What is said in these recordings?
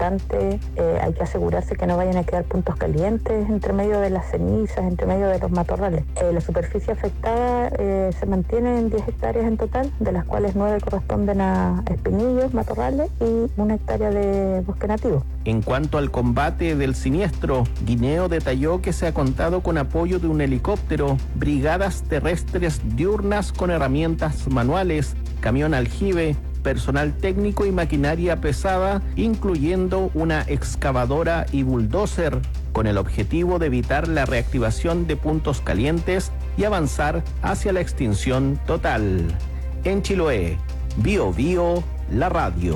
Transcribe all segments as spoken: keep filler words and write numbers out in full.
importante, eh, hay que asegurarse que no vayan a quedar puntos calientes entre medio de las cenizas, entre medio de los matorrales. Eh, la superficie afectada eh, se mantiene en diez hectáreas en total, de las cuales nueve corresponden a espinillos, matorrales y una hectárea de bosque nativo. En cuanto al combate del siniestro, Guineo detalló que se ha contado con apoyo de un helicóptero, brigadas terrestres diurnas con herramientas manuales, camión aljibe, personal técnico y maquinaria pesada, incluyendo una excavadora y bulldozer, con el objetivo de evitar la reactivación de puntos calientes y avanzar hacia la extinción total. En Chiloé, Bio Bio, la radio.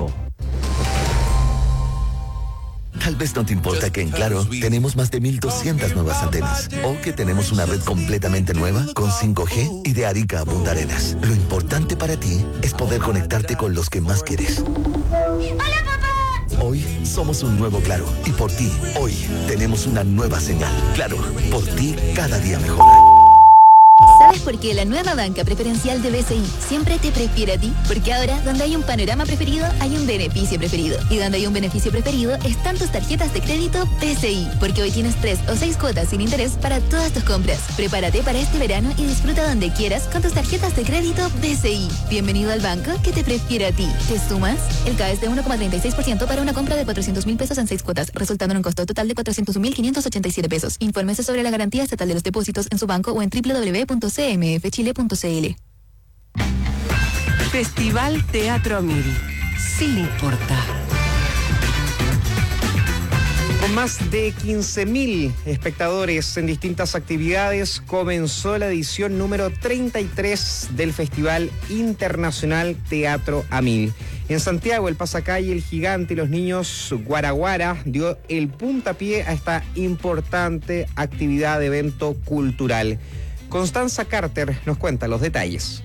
Tal vez no te importa que en Claro tenemos más de mil doscientas nuevas antenas o que tenemos una red completamente nueva con cinco G y de Arica a Punta Arenas. Lo importante para ti es poder conectarte con los que más quieres. ¡Hola, papá! Hoy somos un nuevo Claro y por ti, hoy tenemos una nueva señal. Claro, por ti cada día mejor. ¿Sabes por qué la nueva banca preferencial de B C I siempre te prefiere a ti? Porque ahora, donde hay un panorama preferido, hay un beneficio preferido. Y donde hay un beneficio preferido, están tus tarjetas de crédito B C I. Porque hoy tienes tres o seis cuotas sin interés para todas tus compras. Prepárate para este verano y disfruta donde quieras con tus tarjetas de crédito B C I. Bienvenido al banco que te prefiere a ti. ¿Te sumas? El C A E es de uno coma treinta y seis por ciento para una compra de cuatrocientos mil pesos en seis cuotas, resultando en un costo total de cuatrocientos un mil quinientos ochenta y siete pesos. Infórmese sobre la garantía estatal de los depósitos en su banco o en doble u doble u doble u punto c m f chile punto c l. Festival Teatro Amil. Sí le importa. Con más de quince mil espectadores en distintas actividades, comenzó la edición número treinta y tres del Festival Internacional Teatro Amil. En Santiago, el Pasacalle, el Gigante y los niños Guaraguara dio el puntapié a esta importante actividad de evento cultural. Constanza Carter nos cuenta los detalles.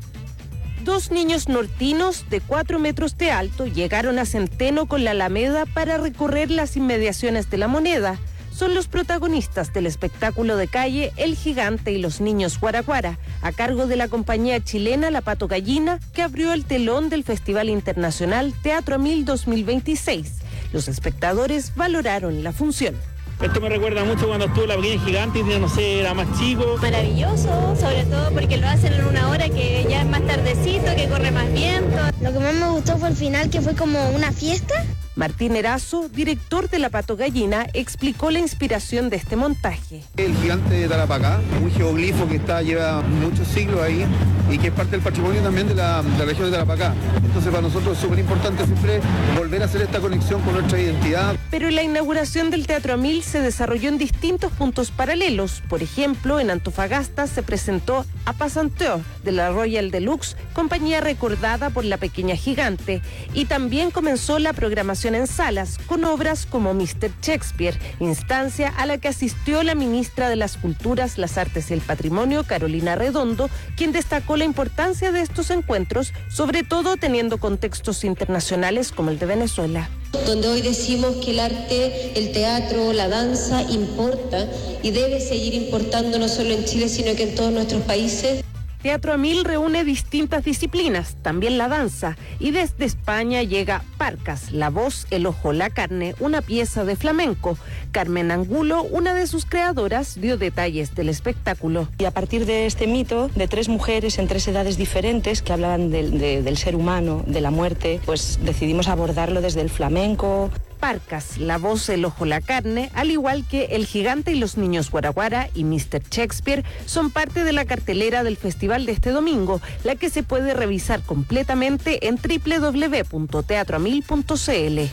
Dos niños nortinos de cuatro metros de alto llegaron a Centeno con la Alameda para recorrer las inmediaciones de La Moneda. Son los protagonistas del espectáculo de calle El Gigante y los niños Guaraguara, a cargo de la compañía chilena La Pato Gallina, que abrió el telón del Festival Internacional Teatro Amil dos mil veintiséis. Los espectadores valoraron la función. Esto me recuerda mucho cuando estuvo La Pequeña Gigante y no sé, era más chico. Maravilloso, sobre todo porque lo hacen en una hora que ya es más tardecito, que corre más viento. Lo que más me gustó fue el final, que fue como una fiesta. Martín Erazo, director de La Pato Gallina, explicó la inspiración de este montaje. El gigante de Tarapacá, un geoglifo que está, lleva muchos siglos ahí y que es parte del patrimonio también de la, de la región de Tarapacá. Entonces para nosotros es súper importante siempre volver a hacer esta conexión con nuestra identidad. Pero la inauguración del Teatro Amil se desarrolló en distintos puntos paralelos. Por ejemplo, en Antofagasta se presentó A Passanteur de la Royal Deluxe, compañía recordada por La Pequeña Gigante. Y también comenzó la programación en salas con obras como míster Shakespeare, instancia a la que asistió la ministra de las Culturas, las Artes y el Patrimonio, Carolina Redondo, quien destacó la importancia de estos encuentros, sobre todo teniendo contextos internacionales como el de Venezuela. Donde hoy decimos que el arte, el teatro, la danza importa y debe seguir importando no solo en Chile, sino que en todos nuestros países. Teatro Amil reúne distintas disciplinas, también la danza, y desde España llega Parcas, la voz, el ojo, la carne, una pieza de flamenco. Carmen Angulo, una de sus creadoras, dio detalles del espectáculo. Y a partir de este mito de tres mujeres en tres edades diferentes que hablaban del, de, del ser humano, de la muerte, pues decidimos abordarlo desde el flamenco. Parcas, la voz, el ojo, la carne, al igual que El Gigante y los niños Guaraguara y míster Shakespeare, son parte de la cartelera del festival de este domingo, la que se puede revisar completamente en doble u doble u doble u punto teatro amil punto c l.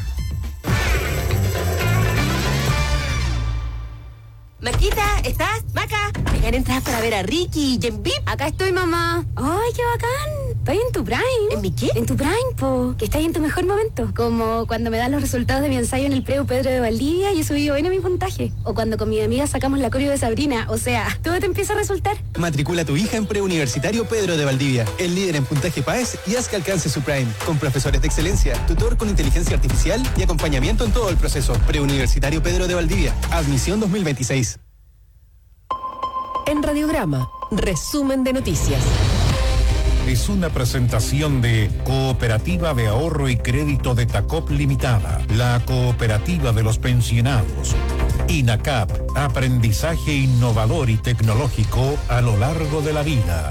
Maquita, ¿estás? Maca, dejar entradas para ver a Ricky y Jen Beep. Acá estoy, mamá. ¡Ay, qué bacán! Estoy en tu prime. ¿En mi qué? En tu prime, po. Que estás en tu mejor momento. Como cuando me dan los resultados de mi ensayo en el Preu Pedro de Valdivia y he subido bien a mi puntaje. O cuando con mi amiga sacamos la coreo de Sabrina. O sea, todo te empieza a resultar. Matricula a tu hija en Preuniversitario Pedro de Valdivia, el líder en puntaje P A E S, y haz que alcance su prime. Con profesores de excelencia, tutor con inteligencia artificial y acompañamiento en todo el proceso. Preuniversitario Pedro de Valdivia. Admisión dos mil veintiséis. En Radiograma, resumen de noticias. es una presentación de Cooperativa de Ahorro y Crédito de Tacop Limitada, la cooperativa de los pensionados. INACAP, aprendizaje innovador y tecnológico a lo largo de la vida.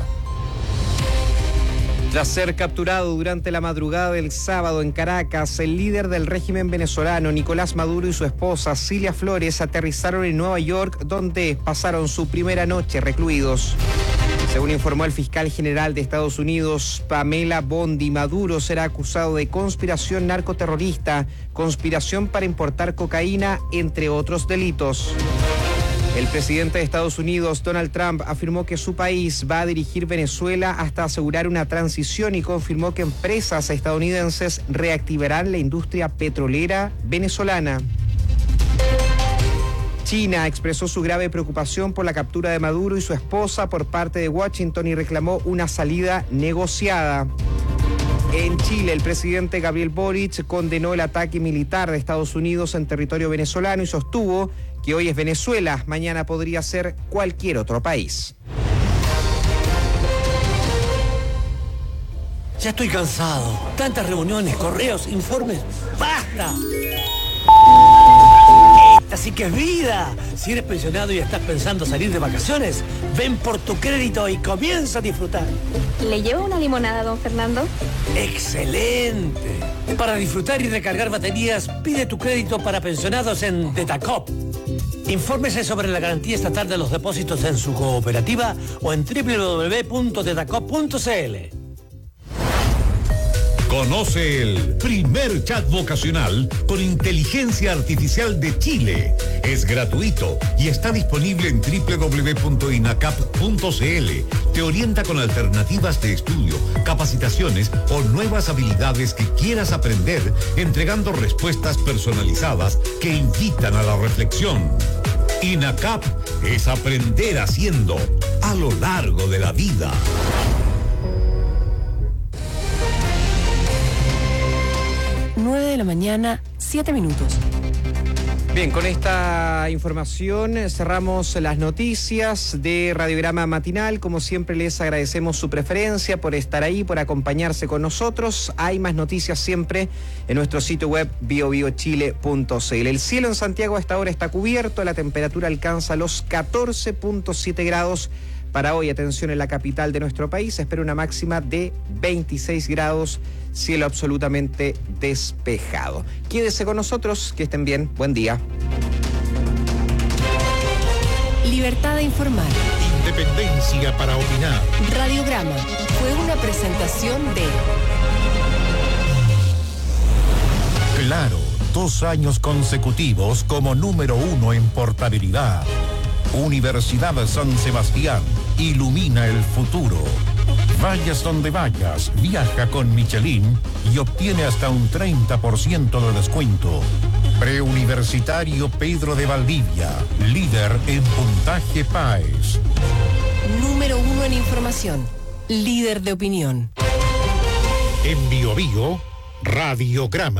Tras ser capturado durante la madrugada del sábado en Caracas, el líder del régimen venezolano, Nicolás Maduro, y su esposa, Cilia Flores, aterrizaron en Nueva York, donde pasaron su primera noche recluidos. Según informó el fiscal general de Estados Unidos, Pamela Bondi, Maduro será acusado de conspiración narcoterrorista, conspiración para importar cocaína, entre otros delitos. El presidente de Estados Unidos, Donald Trump, afirmó que su país va a dirigir Venezuela hasta asegurar una transición y confirmó que empresas estadounidenses reactivarán la industria petrolera venezolana. China expresó su grave preocupación por la captura de Maduro y su esposa por parte de Washington y reclamó una salida negociada. En Chile, el presidente Gabriel Boric condenó el ataque militar de Estados Unidos en territorio venezolano y sostuvo que hoy es Venezuela, mañana podría ser cualquier otro país. Ya estoy cansado. Tantas reuniones, correos, informes. ¡Basta! Esta sí que es vida. Si eres pensionado y estás pensando salir de vacaciones, ven por tu crédito y comienza a disfrutar. ¿Le llevo una limonada, don Fernando? ¡Excelente! Para disfrutar y recargar baterías, pide tu crédito para pensionados en Detacop. Infórmese sobre la garantía estatal de los depósitos en su cooperativa o en doble u doble u doble u punto detacop punto c l. Conoce el primer chat vocacional con inteligencia artificial de Chile. Es gratuito y está disponible en doble u doble u doble u punto inacap punto c l. Te orienta con alternativas de estudio, capacitaciones o nuevas habilidades que quieras aprender, entregando respuestas personalizadas que invitan a la reflexión. INACAP es aprender haciendo a lo largo de la vida. nueve de la mañana, siete minutos. Bien, con esta información cerramos las noticias de Radiograma Matinal. Como siempre, les agradecemos su preferencia por estar ahí, por acompañarse con nosotros. Hay más noticias siempre en nuestro sitio web bio bio chile punto c l. El cielo en Santiago a esta hora está cubierto, la temperatura alcanza los catorce punto siete grados. Para hoy, atención, en la capital de nuestro país, se espera una máxima de veintiséis grados, cielo absolutamente despejado. Quédese con nosotros, que estén bien, buen día. Libertad de informar. Independencia para opinar. Radiograma fue una presentación de... Claro, dos años consecutivos como número uno en portabilidad. Universidad de San Sebastián, ilumina el futuro. Vayas donde vayas, viaja con Michelin y obtiene hasta un treinta por ciento de descuento. Preuniversitario Pedro de Valdivia, líder en puntaje PAES. Número uno en información, líder de opinión. En Bio Bio, Radiograma.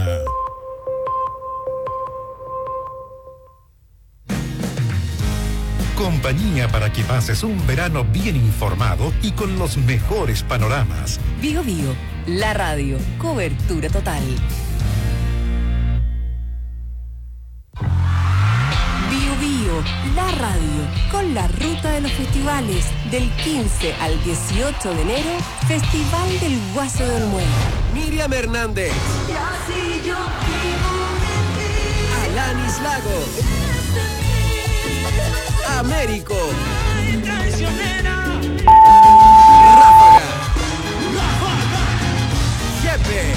Compañía para que pases un verano bien informado y con los mejores panoramas. Bio Bio, la radio, cobertura total. Bio Bio, la radio, con la ruta de los festivales. Del quince al dieciocho de enero, Festival del Guaso de Olmué. Miriam Hernández. Alanis Lagos. Américo. Ráfaga. Jepe.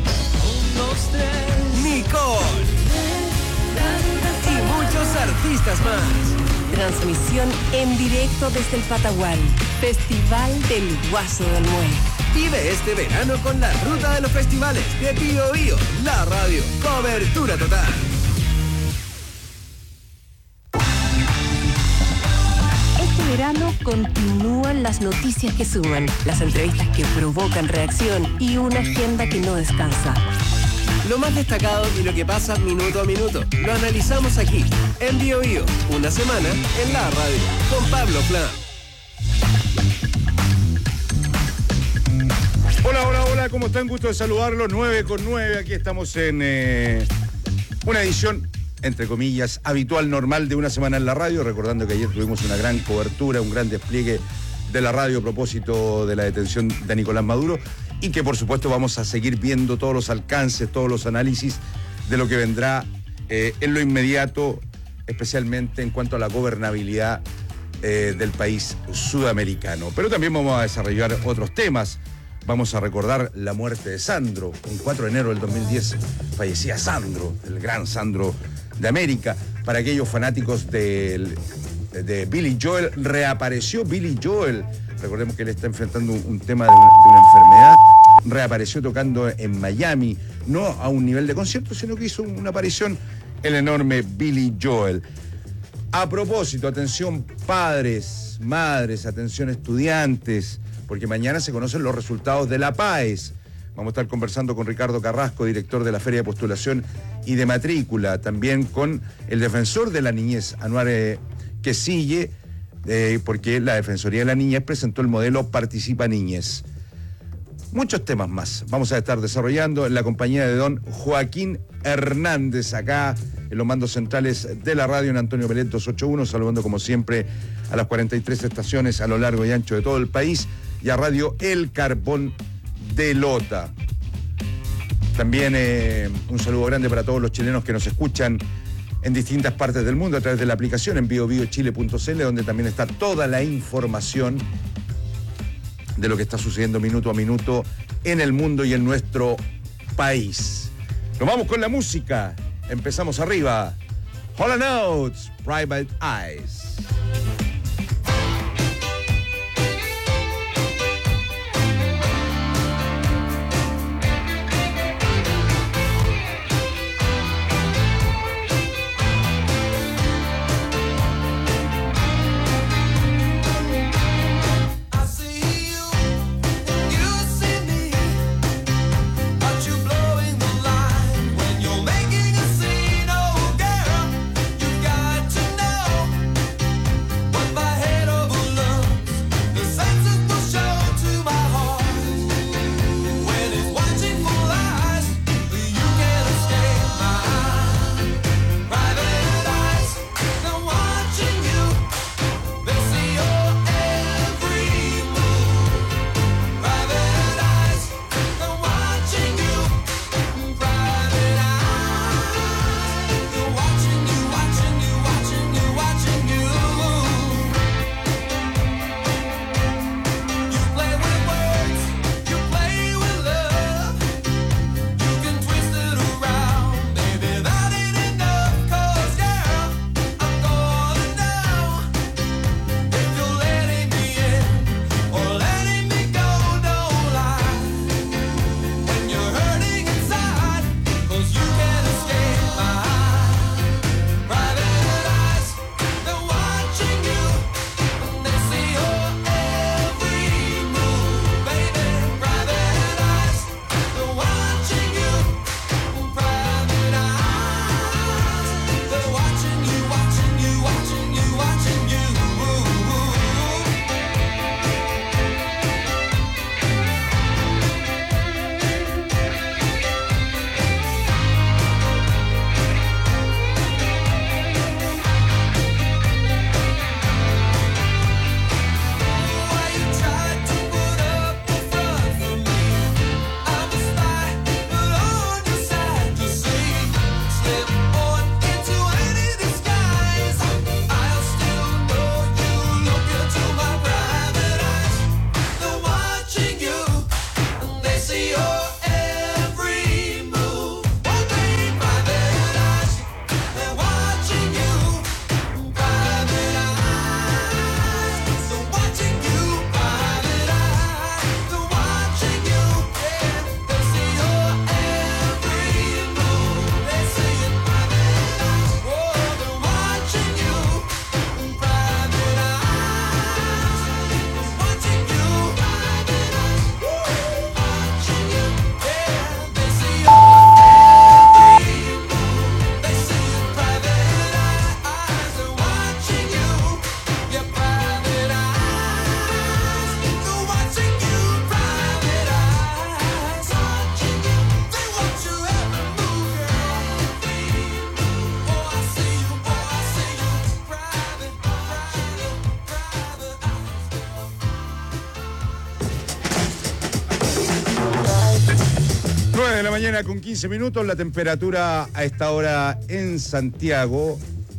Nicole. Y muchos artistas más. Transmisión en directo desde el Patagual. Festival del Guaso del Olmué. Vive este verano con la ruta de los festivales de Bio Bio, la radio, cobertura total. Verano continúan las noticias que suman, las entrevistas que provocan reacción y una agenda que no descansa. Lo más destacado y lo que pasa minuto a minuto, lo analizamos aquí, en Bio Bio, una semana en la radio, con Pablo Plan. tal? ¿Cómo están? Gusto de saludarlos. nueve con nueve. Aquí estamos en eh, una edición, entre comillas, habitual, normal de una semana en la radio. Recordando que ayer tuvimos una gran cobertura, un gran despliegue de la radio a propósito de la detención de Nicolás Maduro. Y que, por supuesto, vamos a seguir viendo todos los alcances, todos los análisis de lo que vendrá eh, en lo inmediato, especialmente en cuanto a la gobernabilidad eh, del país sudamericano. Pero también vamos a desarrollar otros temas. Vamos a recordar la muerte de Sandro. Un cuatro de enero del dos mil diez fallecía Sandro, el gran Sandro de América. Para aquellos fanáticos de, de Billy Joel, reapareció Billy Joel. Recordemos que él está enfrentando un, un tema de una, de una enfermedad. Reapareció tocando en Miami, no a un nivel de concierto, sino que hizo una aparición el enorme Billy Joel. A propósito, atención padres, madres, atención estudiantes, porque mañana se conocen los resultados de la PAES. Vamos a estar conversando con Ricardo Carrasco, director de la Feria de Postulación y de Matrícula, también con el defensor de la niñez, Anuar eh, Quesille, eh, porque la Defensoría de la Niñez presentó el modelo Participa Niñez. Muchos temas más vamos a estar desarrollando en la compañía de don Joaquín Hernández, acá en los mandos centrales de la radio en Antonio Belet doscientos ochenta y uno, saludando como siempre a las cuarenta y tres estaciones a lo largo y ancho de todo el país y a Radio El Carbón de Lota. También eh, un saludo grande para todos los chilenos que nos escuchan en distintas partes del mundo a través de la aplicación en bio bio chile punto c l, donde también está toda la información de lo que está sucediendo minuto a minuto en el mundo y en nuestro país. Nos vamos con la música. Empezamos arriba. Hall and Oates, Private Eyes. Making a scene, oh girl, you got to know mañana con quince minutos, la temperatura a esta hora en Santiago,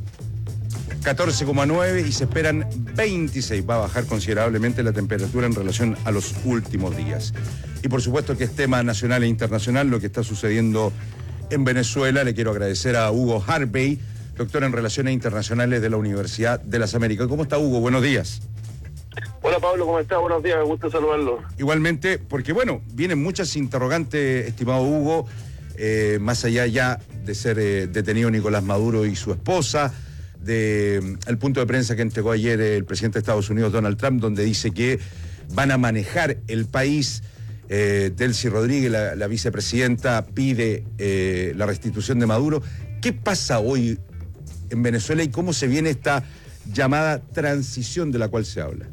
catorce coma nueve y se esperan veintiséis. Va a bajar considerablemente la temperatura en relación a los últimos días. Y por supuesto que es tema nacional e internacional lo que está sucediendo en Venezuela. Le quiero agradecer a Hugo Harvey, doctor en Relaciones Internacionales de la Universidad de las Américas. ¿Cómo está, Hugo? Buenos días. Hola, Pablo, ¿cómo está? Buenos días, me gusta saludarlo. Igualmente, porque bueno, vienen muchas interrogantes, estimado Hugo, eh, más allá ya de ser eh, detenido Nicolás Maduro y su esposa, de eh, el punto de prensa que entregó ayer el presidente de Estados Unidos, Donald Trump, donde dice que van a manejar el país. eh, Delcy Rodríguez, la, la vicepresidenta, pide eh, la restitución de Maduro. ¿Qué pasa hoy en Venezuela y cómo se viene esta llamada transición de la cual se habla?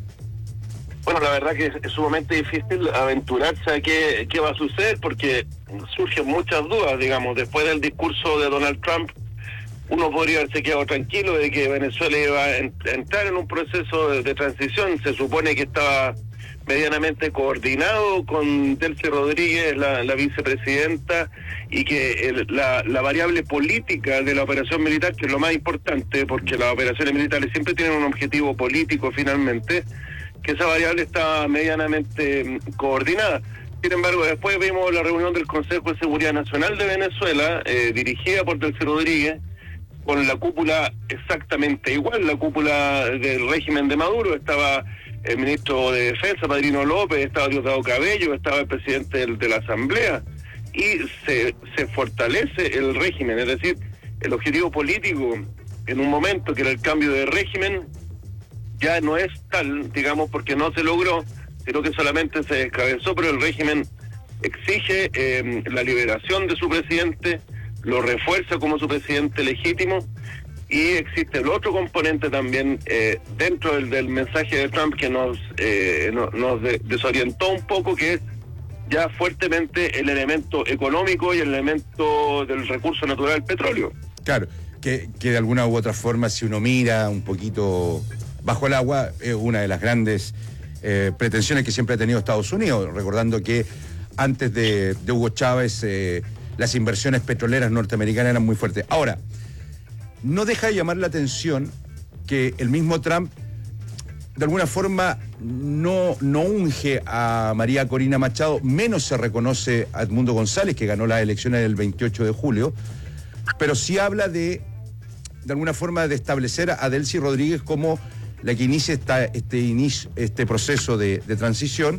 Bueno, la verdad que es sumamente difícil aventurarse a qué, qué va a suceder porque surgen muchas dudas, digamos. Después del discurso de Donald Trump, uno podría haberse quedado tranquilo de que Venezuela iba a en, entrar en un proceso de, de transición. Se supone que estaba medianamente coordinado con Delcy Rodríguez, la, la vicepresidenta, y que el, la, la variable política de la operación militar, que es lo más importante, porque las operaciones militares siempre tienen un objetivo político finalmente, que esa variable está medianamente mm, coordinada. Sin embargo, después vimos la reunión del Consejo de Seguridad Nacional de Venezuela, eh, dirigida por Delcy Rodríguez, con la cúpula exactamente igual, la cúpula del régimen de Maduro. Estaba el ministro de Defensa, Padrino López, estaba Diosdado Cabello, estaba el presidente del, de la Asamblea, y se, se fortalece el régimen, es decir, el objetivo político en un momento que era el cambio de régimen, ya no es tal, digamos, porque no se logró, sino que solamente se descabezó, pero el régimen exige eh, la liberación de su presidente, lo refuerza como su presidente legítimo, y existe el otro componente también eh, dentro del, del mensaje de Trump que nos, eh, no, nos de, desorientó un poco, que es ya fuertemente el elemento económico y el elemento del recurso natural del petróleo. Claro, que, que de alguna u otra forma, si uno mira un poquito bajo el agua, es una de las grandes eh, pretensiones que siempre ha tenido Estados Unidos, recordando que antes de, de Hugo Chávez eh, las inversiones petroleras norteamericanas eran muy fuertes. Ahora, no deja de llamar la atención que el mismo Trump de alguna forma no, no unge a María Corina Machado, menos se reconoce a Edmundo González, que ganó las elecciones del veintiocho de julio, pero sí habla de, de alguna forma, de establecer a Delcy Rodríguez como la que inicia esta, este, inicio, este proceso de, de transición,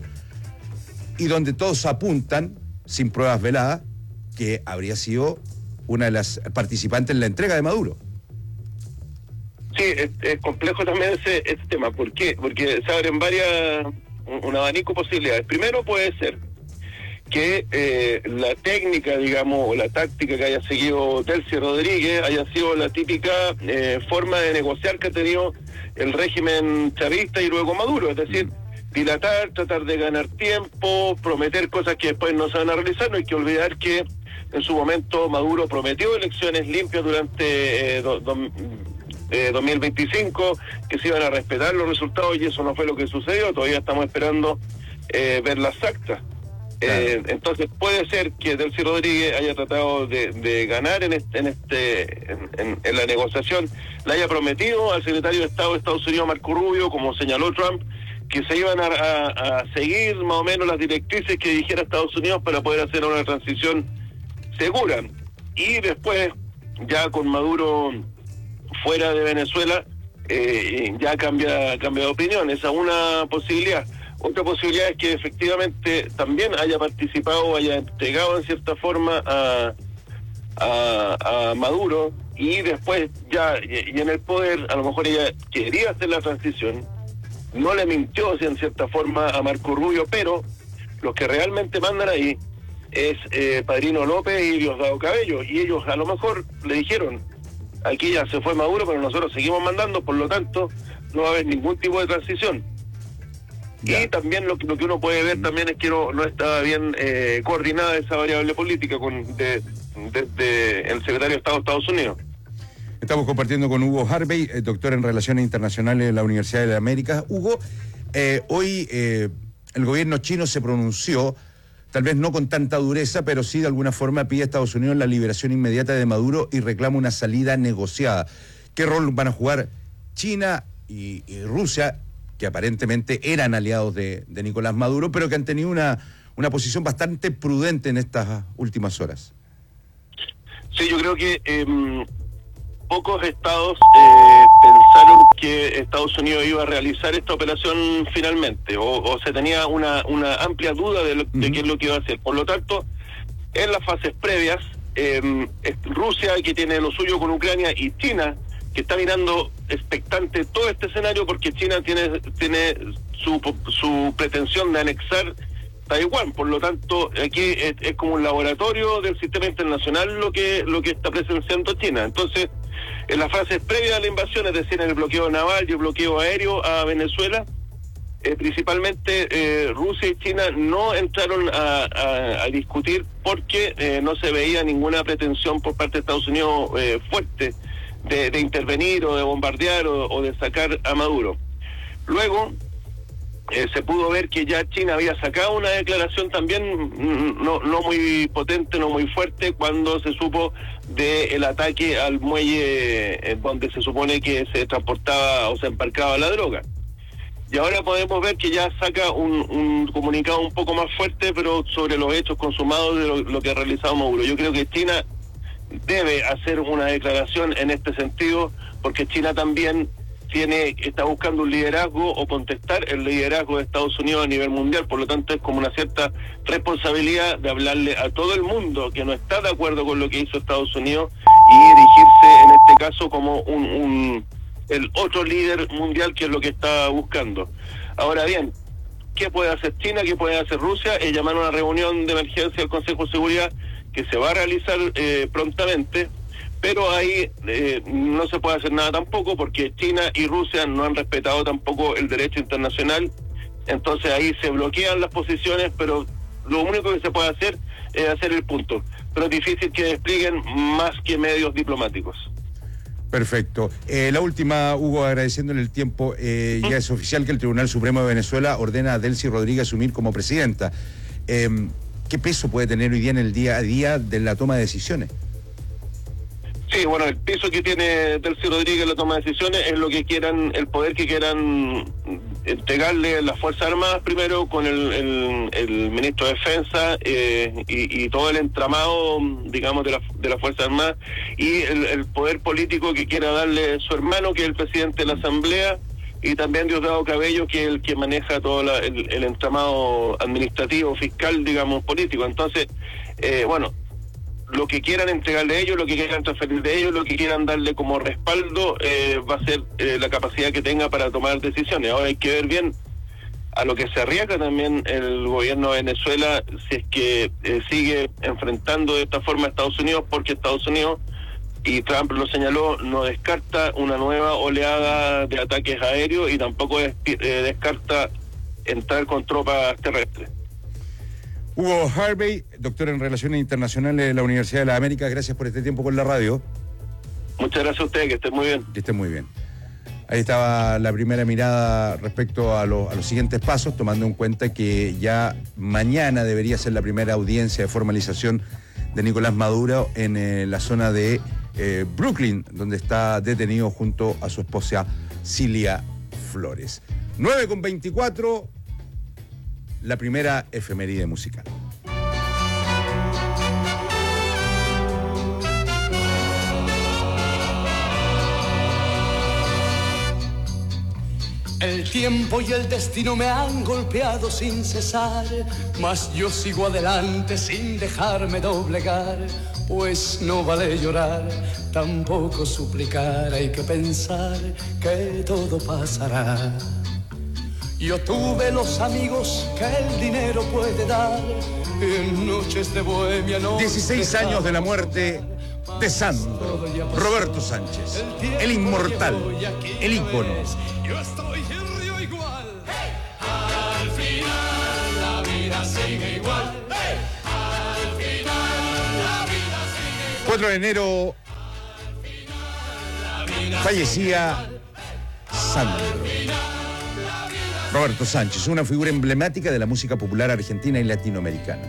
y donde todos apuntan, sin pruebas veladas, que habría sido una de las participantes en la entrega de Maduro. Sí, es, es complejo también ese, ese tema. ¿Por qué? Porque se abren varias, un, un abanico de posibilidades. Primero puede ser que eh, la técnica, digamos, o la táctica que haya seguido Delcy Rodríguez haya sido la típica eh, forma de negociar que ha tenido el régimen chavista y luego Maduro, es decir, dilatar, tratar de ganar tiempo, prometer cosas que después no se van a realizar. No hay que olvidar que en su momento Maduro prometió elecciones limpias durante eh, do, do, eh, dos mil veinticinco, que se iban a respetar los resultados, y eso no fue lo que sucedió. Todavía estamos esperando eh, ver las actas. Eh, entonces puede ser que Delcy Rodríguez haya tratado de, de ganar en este, en, este en, en, en la negociación, le haya prometido al secretario de Estado de Estados Unidos, Marco Rubio, como señaló Trump, que se iban a, a, a seguir más o menos las directrices que dijera Estados Unidos para poder hacer una transición segura. Y después, ya con Maduro fuera de Venezuela, eh, ya cambia, cambia de opinión. Esa es una posibilidad. Otra posibilidad es que efectivamente también haya participado o haya entregado en cierta forma a, a, a Maduro, y después ya, y en el poder, a lo mejor ella quería hacer la transición, no le mintió, o sea, en cierta forma, a Marco Rubio, pero los que realmente mandan ahí es eh, Padrino López y Diosdado Cabello, y ellos a lo mejor le dijeron, aquí ya se fue Maduro, pero nosotros seguimos mandando, por lo tanto no va a haber ningún tipo de transición. Ya. Y también lo, lo que uno puede ver también es que no, no está bien eh, coordinada esa variable política con de, de, de el secretario de Estado de Estados Unidos. Estamos compartiendo con Hugo Harvey, eh, doctor en Relaciones Internacionales de la Universidad de las Américas. Hugo, eh, hoy eh, el gobierno chino se pronunció tal vez no con tanta dureza, pero sí de alguna forma pide a Estados Unidos la liberación inmediata de Maduro y reclama una salida negociada. ¿Qué rol van a jugar China y, y Rusia, que aparentemente eran aliados de, de Nicolás Maduro, pero que han tenido una, una posición bastante prudente en estas últimas horas? Sí, yo creo que eh, pocos estados eh, pensaron que Estados Unidos iba a realizar esta operación finalmente, o, o se tenía una, una amplia duda de, lo, de qué es lo que iba a hacer. Por lo tanto, en las fases previas, eh, Rusia, que tiene lo suyo con Ucrania, y China, que está mirando expectante todo este escenario, porque China tiene tiene su, su pretensión de anexar Taiwán. Por lo tanto, aquí es, es como un laboratorio del sistema internacional lo que lo que está presenciando China. Entonces, en las fases previas a la invasión, es decir, en el bloqueo naval y el bloqueo aéreo a Venezuela, eh, principalmente eh, Rusia y China no entraron a, a, a discutir porque eh, no se veía ninguna pretensión por parte de Estados Unidos eh, fuerte de, de intervenir o de bombardear o, o de sacar a Maduro. Luego eh, se pudo ver que ya China había sacado una declaración también no, no muy potente, no muy fuerte, cuando se supo del ataque al muelle eh, donde se supone que se transportaba o se embarcaba la droga. Y ahora podemos ver que ya saca un, un comunicado un poco más fuerte, pero sobre los hechos consumados de lo, lo que ha realizado Maduro. Yo creo que China debe hacer una declaración en este sentido, porque China también tiene está buscando un liderazgo o contestar el liderazgo de Estados Unidos a nivel mundial. Por lo tanto, es como una cierta responsabilidad de hablarle a todo el mundo que no está de acuerdo con lo que hizo Estados Unidos y dirigirse en este caso como un, un el otro líder mundial, que es lo que está buscando. Ahora bien, ¿qué puede hacer China? ¿Qué puede hacer Rusia? Es llamar a una reunión de emergencia del Consejo de Seguridad, que se va a realizar eh, prontamente, pero ahí eh, no se puede hacer nada tampoco, porque China y Rusia no han respetado tampoco el derecho internacional. Entonces ahí se bloquean las posiciones, pero lo único que se puede hacer es hacer el punto. Pero es difícil que desplieguen más que medios diplomáticos. Perfecto. Eh, la última, Hugo, agradeciéndole el tiempo, eh, ya es oficial que el Tribunal Supremo de Venezuela ordena a Delcy Rodríguez asumir como presidenta. Eh, ¿Qué peso puede tener hoy día en el día a día de la toma de decisiones? Sí, bueno, el peso que tiene Delcy Rodríguez en la toma de decisiones es lo que quieran, el poder que quieran entregarle las Fuerzas Armadas, primero con el, el, el ministro de Defensa eh, y, y todo el entramado, digamos, de la, de la Fuerza Armada, y el, el poder político que quiera darle su hermano, que es el presidente de la Asamblea, y también Diosdado Cabello, que es el que maneja todo la, el, el entramado administrativo, fiscal, digamos, político. Entonces, eh, bueno, lo que quieran entregarle a ellos, lo que quieran transferir de ellos, lo que quieran darle como respaldo, eh, va a ser eh, la capacidad que tenga para tomar decisiones. Ahora hay que ver bien a lo que se arriesga también el gobierno de Venezuela, si es que eh, sigue enfrentando de esta forma a Estados Unidos, porque Estados Unidos, y Trump lo señaló, no descarta una nueva oleada de ataques aéreos y tampoco es, eh, descarta entrar con tropas terrestres. Hugo Harvey, doctor en Relaciones Internacionales de la Universidad de las Américas, gracias por este tiempo con la radio. Muchas gracias a usted, que esté muy bien. Que esté muy bien. Ahí estaba la primera mirada respecto a, lo, a los siguientes pasos, tomando en cuenta que ya mañana debería ser la primera audiencia de formalización de Nicolás Maduro en eh, la zona de eh, Brooklyn, donde está detenido junto a su esposa Cilia Flores. nueve con veinticuatro, la primera efeméride musical. El tiempo y el destino me han golpeado sin cesar, mas yo sigo adelante sin dejarme doblegar, pues no vale llorar, tampoco suplicar, hay que pensar que todo pasará. Yo tuve los amigos que el dinero puede dar, en noches de bohemia no. dieciséis años de la muerte de Sandro, Roberto Sánchez, el inmortal, el ícono. Yo estoy en Río igual. Hey. Al final la vida sigue igual. Hey. Al final la vida sigue igual. cuatro de enero fallecía Sandro. Roberto Sánchez, una figura emblemática de la música popular argentina y latinoamericana.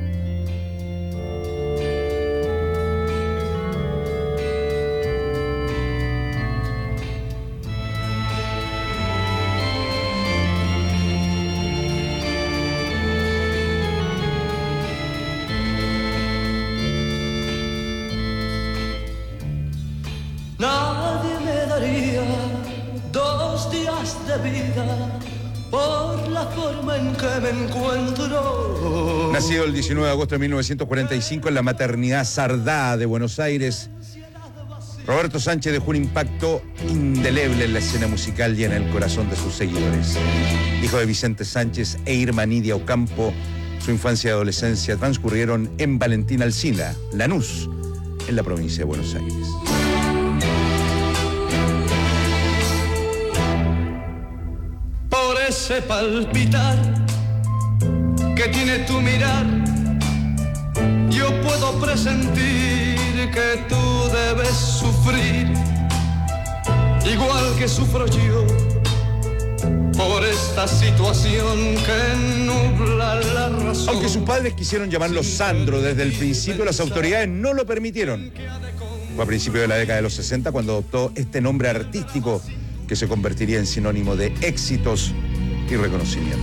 Nadie me daría dos días de vida por la forma en que me encuentro. Nacido el diecinueve de agosto de mil novecientos cuarenta y cinco en la maternidad Sardá de Buenos Aires, Roberto Sánchez dejó un impacto indeleble en la escena musical y en el corazón de sus seguidores. Hijo de Vicente Sánchez e Irma Nidia Ocampo, su infancia y adolescencia transcurrieron en Valentín Alsina, Lanús, en la provincia de Buenos Aires. Por ese palpitar que tiene tu mirar, yo puedo presentir que tú debes sufrir, igual que sufro yo, por esta situación que nubla la razón. Aunque sus padres quisieron llamarlo Sandro desde el principio, las autoridades no lo permitieron. Fue a principios de la década de los sesenta cuando adoptó este nombre artístico que se convertiría en sinónimo de éxitos y reconocimiento.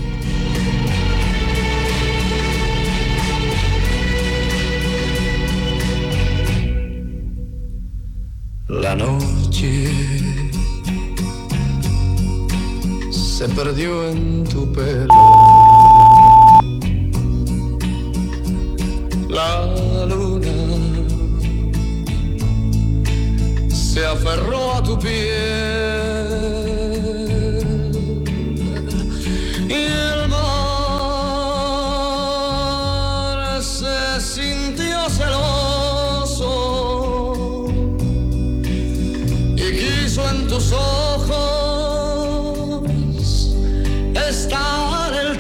La noche se perdió en tu pelo. La luna se aferró a tu piel. Y el mar se sintió celoso y quiso en tus ojos estar él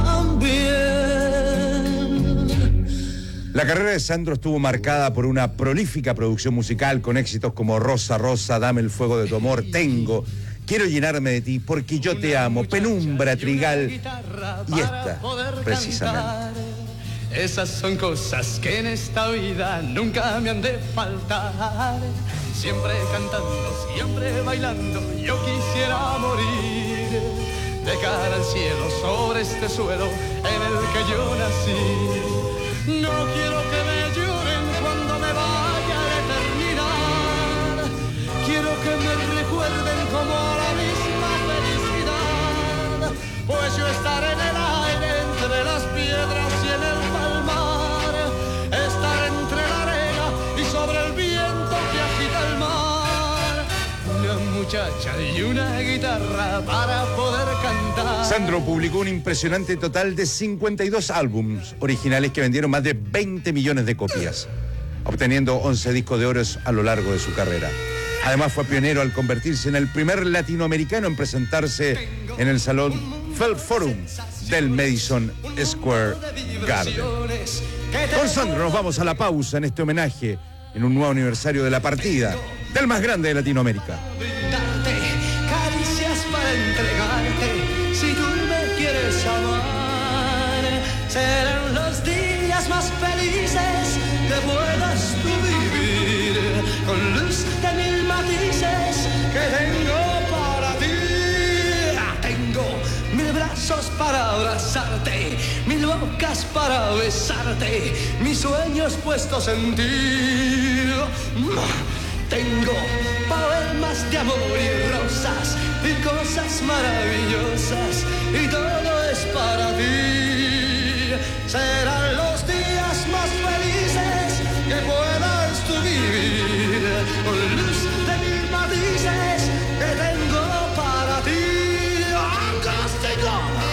también. La carrera de Sandro estuvo marcada por una prolífica producción musical con éxitos como Rosa, Rosa, Dame el fuego de tu amor, Tengo, Quiero llenarme de ti, Porque yo te amo, Penumbra, Trigal y esta, precisamente. Esas son cosas que en esta vida nunca me han de faltar. Siempre cantando, siempre bailando, yo quisiera morir de cara al cielo sobre este suelo en el que yo nací. No quiero que me lloren cuando me vaya a la eternidad. Quiero que me recuerden como la misma felicidad. Pues yo estaré en el aire entre las piedras y en el palmar. Estar entre la arena y sobre el viento que agita el mar. Una muchacha y una guitarra para poder cantar. Sandro publicó un impresionante total de cincuenta y dos álbumes originales que vendieron más de veinte millones de copias, obteniendo once discos de oro a lo largo de su carrera. Además fue pionero al convertirse en el primer latinoamericano en presentarse en el Salón Felt Forum del Madison Square Garden. Con Sandro nos vamos a la pausa en este homenaje en un nuevo aniversario de la partida del más grande de Latinoamérica. Caricias para entregarte, si tú me quieres amar, serán los días más felices que puedas tú vivir, con luz de mil matices que tengo para ti. Tengo mil brazos para abrazarte, mil bocas para besarte, mis sueños puestos en ti. Tengo poemas de amor y rosas y cosas maravillosas y todo es para ti. Serán los días más felices que puedas tú vivir, con luz de mil matices que tengo para ti. ¡Fantástico!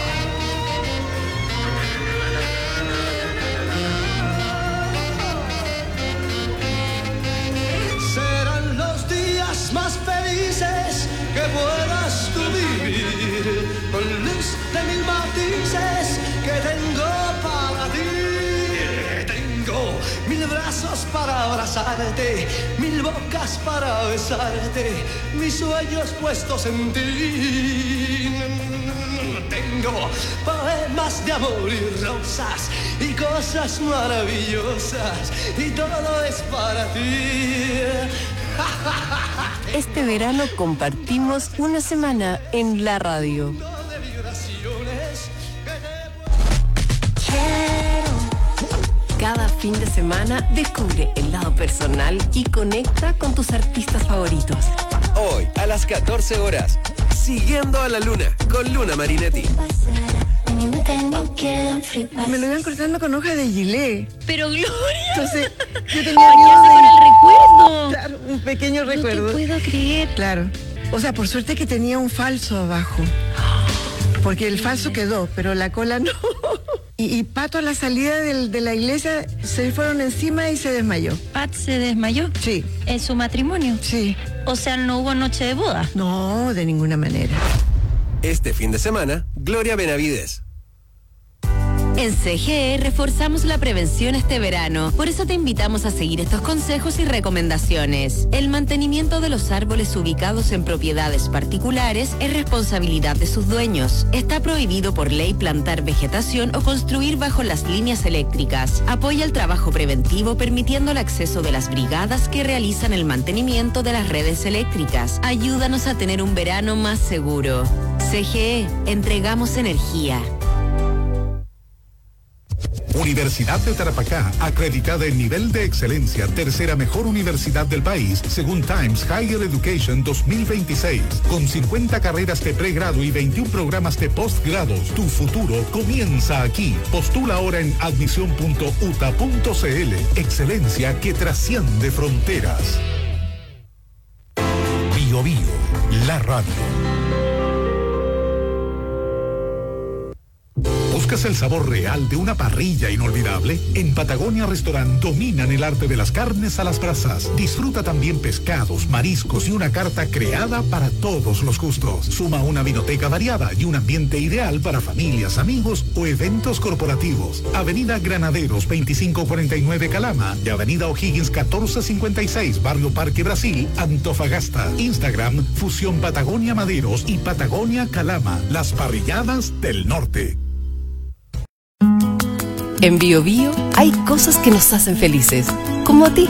Más felices que puedas tú vivir, con luz de mil matices que tengo para ti. Tengo mil brazos para para abrazarte, mil bocas para besarte, mis sueños puestos en ti. Tengo poemas de amor y rosas y cosas maravillosas y todo es para ti. Este verano compartimos una semana en la radio. Cada fin de semana descubre el lado personal y conecta con tus artistas favoritos. Hoy, a las catorce horas, Siguiendo a la Luna, con Luna Marinetti. Me lo iban cortando con hoja de gilet. Pero Gloria. Entonces, yo tenía miedo de... por el recuerdo. Claro, un pequeño no recuerdo. No te puedo creer. Claro. O sea, por suerte que tenía un falso abajo. Porque el falso quedó, pero la cola no. Y, y Pato a la salida del, de la iglesia se fueron encima y se desmayó. ¿Pat se desmayó? Sí. ¿En su matrimonio? Sí. O sea, ¿no hubo noche de boda? No, de ninguna manera. Este fin de semana, Gloria Benavides. En C G E reforzamos la prevención este verano. Por eso te invitamos a seguir estos consejos y recomendaciones. El mantenimiento de los árboles ubicados en propiedades particulares es responsabilidad de sus dueños. Está prohibido por ley plantar vegetación o construir bajo las líneas eléctricas. Apoya el trabajo preventivo permitiendo el acceso de las brigadas que realizan el mantenimiento de las redes eléctricas. Ayúdanos a tener un verano más seguro. C G E, entregamos energía. Universidad de Tarapacá, acreditada en nivel de excelencia, tercera mejor universidad del país, según Times Higher Education dos mil veintiséis. Con cincuenta carreras de pregrado y veintiún programas de postgrado, tu futuro comienza aquí. Postula ahora en admisión punto u t a punto c l. Excelencia que trasciende fronteras. Bio Bio, la radio. ¿Buscas el sabor real de una parrilla inolvidable? En Patagonia Restaurant dominan el arte de las carnes a las brasas. Disfruta también pescados, mariscos y una carta creada para todos los gustos. Suma una vinoteca variada y un ambiente ideal para familias, amigos o eventos corporativos. Avenida Granaderos veinticinco cuarenta y nueve Calama y Avenida O'Higgins catorce cincuenta y seis Barrio Parque Brasil, Antofagasta. Instagram Fusión Patagonia Maderos y Patagonia Calama, las parrilladas del norte. En Bio Bio hay cosas que nos hacen felices, como a ti.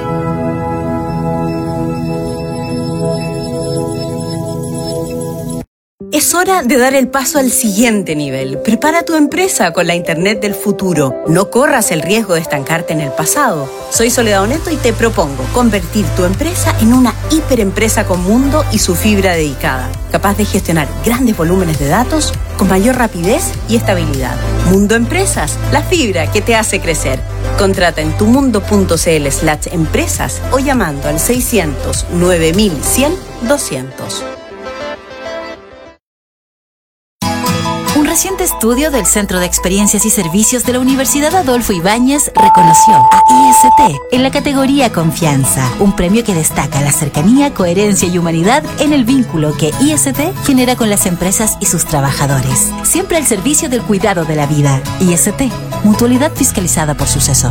Es hora de dar el paso al siguiente nivel. Prepara tu empresa con la Internet del futuro. No corras el riesgo de estancarte en el pasado. Soy Soledad Oneto y te propongo convertir tu empresa en una hiperempresa con mundo y su fibra dedicada, capaz de gestionar grandes volúmenes de datos con mayor rapidez y estabilidad. Mundo Empresas, la fibra que te hace crecer. Contrata en tumundo.cl slash empresas o llamando al seiscientos nueve mil cien doscientos. Un reciente estudio del Centro de Experiencias y Servicios de la Universidad Adolfo Ibáñez reconoció a I S T en la categoría Confianza, un premio que destaca la cercanía, coherencia y humanidad en el vínculo que I S T genera con las empresas y sus trabajadores. Siempre al servicio del cuidado de la vida. I S T, mutualidad fiscalizada por Suceso.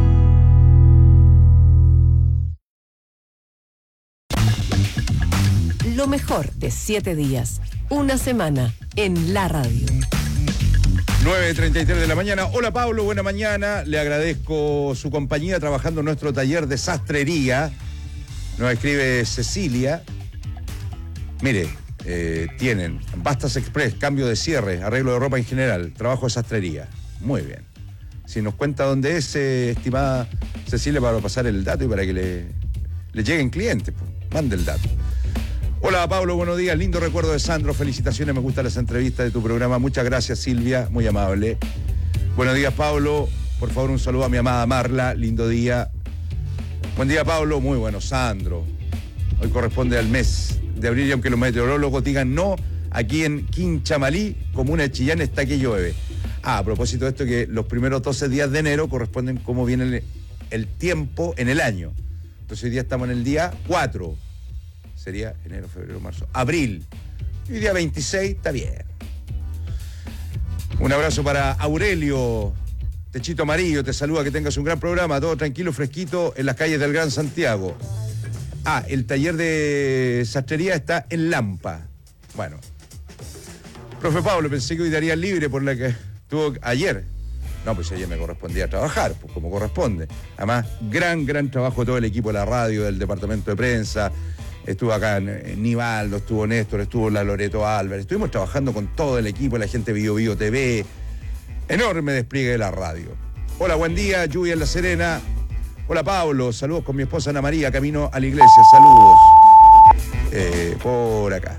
Lo mejor de siete días, una semana en la radio. nueve treinta y tres de la mañana. Hola Pablo, buena mañana. Le agradezco su compañía trabajando en nuestro taller de sastrería. Nos escribe Cecilia. Mire, eh, tienen Bastas Express, cambio de cierre, arreglo de ropa en general, trabajo de sastrería. Muy bien. Si nos cuenta dónde es, eh, estimada Cecilia, para pasar el dato y para que le, le lleguen clientes, pues, mande el dato. Hola Pablo, buenos días, lindo recuerdo de Sandro, felicitaciones, me gustan las entrevistas de tu programa, muchas gracias Silvia, muy amable. Buenos días Pablo, por favor un saludo a mi amada Marla, lindo día. Buen día Pablo, muy bueno, Sandro. Hoy corresponde al mes de abril y aunque los meteorólogos digan no, aquí en Quinchamalí, comuna de Chillán, está que llueve. Ah, a propósito de esto, que los primeros doce días de enero corresponden cómo viene el, el tiempo en el año. Entonces hoy día estamos en el día cuatro. Sería enero, febrero, marzo, abril. Y día veintiséis está bien. Un abrazo para Aurelio Techito Amarillo te saluda, que tengas un gran programa, todo tranquilo, fresquito, en las calles del Gran Santiago. Ah, el taller de sastrería está en Lampa. Bueno. Profe Pablo, pensé que hoy daría libre por la que estuvo ayer. No, pues ayer me correspondía trabajar, pues como corresponde. Además, gran, gran trabajo de todo el equipo de la radio, del departamento de prensa. Estuvo acá en Nivaldo, estuvo Néstor, estuvo la Loreto Álvarez. Estuvimos trabajando con todo el equipo, la gente de Bio Bio T V. Enorme despliegue de la radio. Hola, buen día, lluvia en La Serena. Hola, Pablo, saludos con mi esposa Ana María, camino a la iglesia, saludos. Eh, por acá.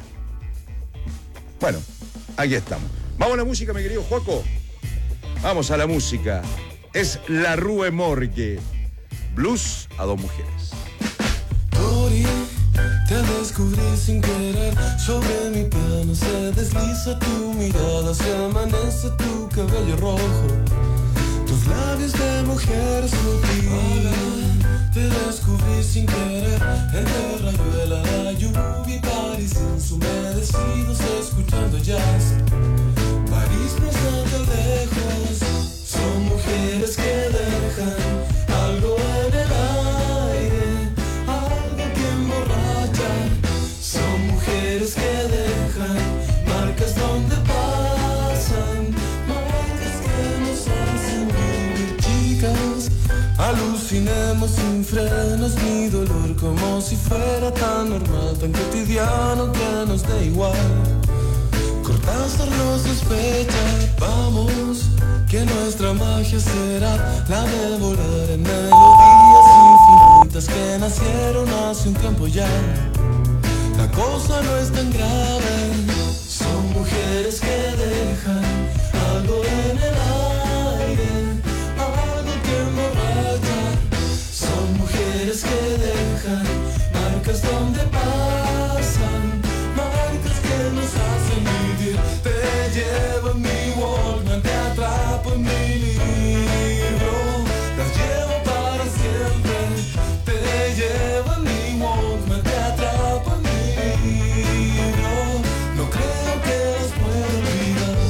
Bueno, aquí estamos. Vamos a la música, mi querido Joaco. Vamos a la música. Es La Rue Morgue. Blues a dos mujeres. Tori, te descubrí sin querer. Sobre mi piano se desliza tu mirada. Se amanece tu cabello rojo. Tus labios de mujer sutil. Te descubrí sin querer. Entre rayuela, la lluvia y París ensumedecidos escuchando jazz. París no está tan lejos. Son mujeres que dejan algo en el aire, algo que emborracha. Son mujeres que dejan marcas donde pasan, marcas que nos hacen vivir. Chicas, alucinemos sin frenos ni dolor, como si fuera tan normal, tan cotidiano que nos da igual. Cortázar nos sospecha, vamos, que nuestra magia será la de volar en melodías infinitas que nacieron hace un tiempo ya. La cosa no es tan grave, son mujeres que dejan algo en el aire, algo que emborracha. Son mujeres que dejan marcas donde pasan, marcas que nos hacen vivir. Te llevo en mi Walkman, te atrapo en mi libro, las llevo para siempre. Te llevo en mi Walkman, te atrapo en mi libro, no creo que las pueda olvidar.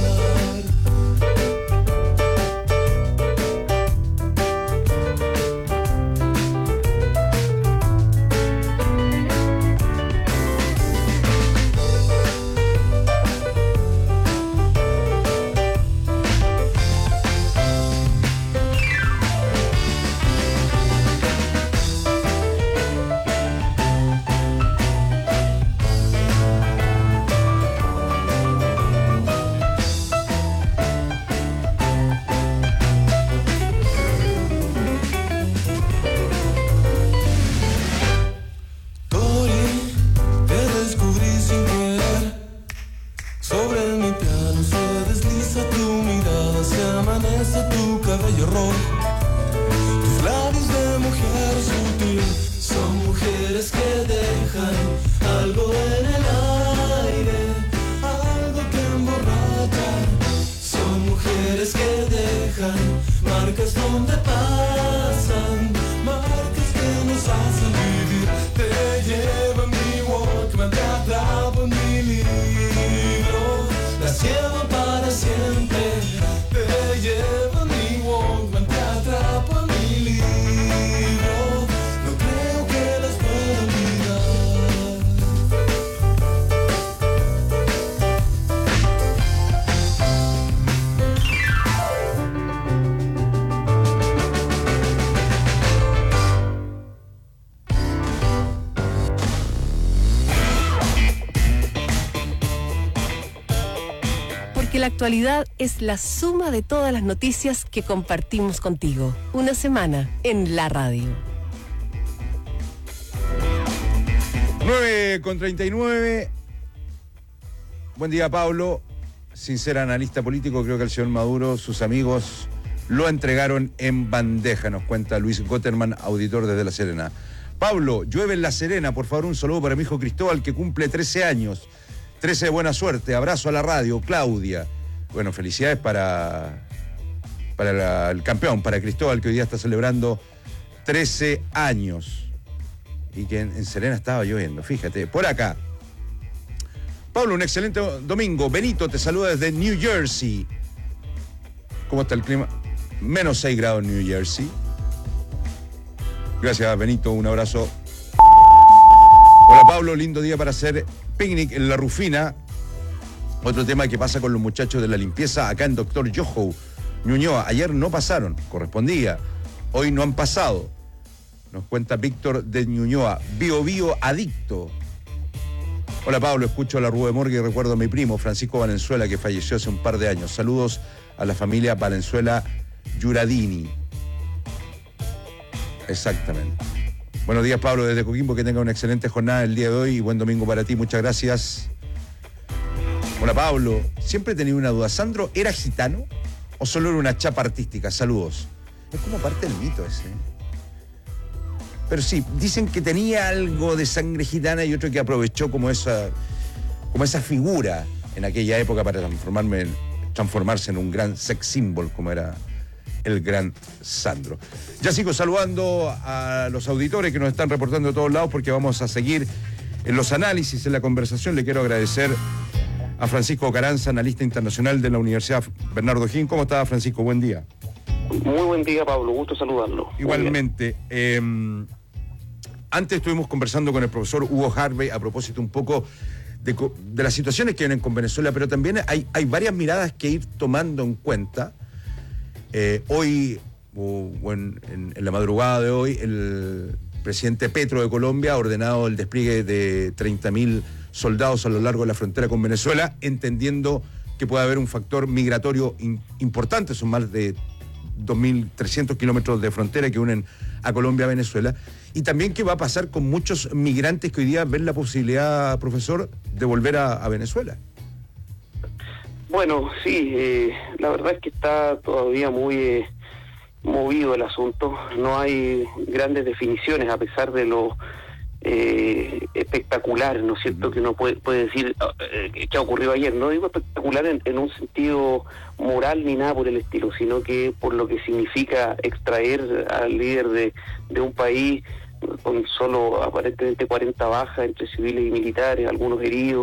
La actualidad es la suma de todas las noticias que compartimos contigo. Una semana en la radio. nueve con treinta y nueve. Buen día, Pablo. Sin ser analista político, creo que el señor Maduro, sus amigos, lo entregaron en bandeja, nos cuenta Luis Gotterman, auditor desde La Serena. Pablo, llueve en La Serena, por favor, un saludo para mi hijo Cristóbal, que cumple trece años. trece de buena suerte, abrazo a la radio, Claudia. Bueno, felicidades para, para la, el campeón, para Cristóbal, que hoy día está celebrando trece años. Y que en, en Serena estaba lloviendo, fíjate. Por acá. Pablo, un excelente domingo. Benito te saluda desde New Jersey. ¿Cómo está el clima? menos seis grados en New Jersey. Gracias, Benito, un abrazo. Hola, Pablo, lindo día para hacer picnic en La Rufina. Otro tema que pasa con los muchachos de la limpieza acá en Doctor Yoho, Ñuñoa. Ayer no pasaron, correspondía. Hoy no han pasado. Nos cuenta Víctor de Ñuñoa. Bio Bio adicto. Hola, Pablo, escucho la Rue Morgue y recuerdo a mi primo, Francisco Valenzuela, que falleció hace un par de años. Saludos a la familia Valenzuela Giuradini. Exactamente. Buenos días, Pablo, desde Coquimbo. Que tenga una excelente jornada el día de hoy y buen domingo para ti. Muchas gracias. Hola, Pablo. Siempre he tenido una duda. ¿Sandro era gitano o solo era una chapa artística? Saludos. Es como parte del mito ese. Pero sí, dicen que tenía algo de sangre gitana y otro que aprovechó como esa, como esa figura en aquella época para transformarme en, transformarse en un gran sex symbol como era el gran Sandro. Ya sigo saludando a los auditores que nos están reportando de todos lados porque vamos a seguir en los análisis, en la conversación. Le quiero agradecer a Francisco Caranza, analista internacional de la Universidad Bernardo O'Higgins. ¿Cómo está, Francisco? Buen día. Muy buen día, Pablo. Gusto saludarlo. Igualmente. Eh, antes estuvimos conversando con el profesor Hugo Harvey a propósito un poco de, de las situaciones que vienen con Venezuela, pero también hay, hay varias miradas que ir tomando en cuenta. Eh, hoy, o, o en, en, en la madrugada de hoy, el presidente Petro de Colombia ha ordenado el despliegue de treinta mil soldados a lo largo de la frontera con Venezuela, entendiendo que puede haber un factor migratorio in, importante. Son más de dos mil trescientos kilómetros de frontera que unen a Colombia a Venezuela. Y también qué va a pasar con muchos migrantes que hoy día ven la posibilidad, profesor, de volver a, a Venezuela. Bueno, sí, eh, la verdad es que está todavía muy eh, movido el asunto. No hay grandes definiciones a pesar de lo eh, espectacular, ¿no es cierto?, que uno puede, puede decir eh, que ha ocurrido ayer. No digo espectacular en, en un sentido moral ni nada por el estilo, sino que por lo que significa extraer al líder de, de un país con solo aparentemente cuarenta bajas entre civiles y militares, algunos heridos,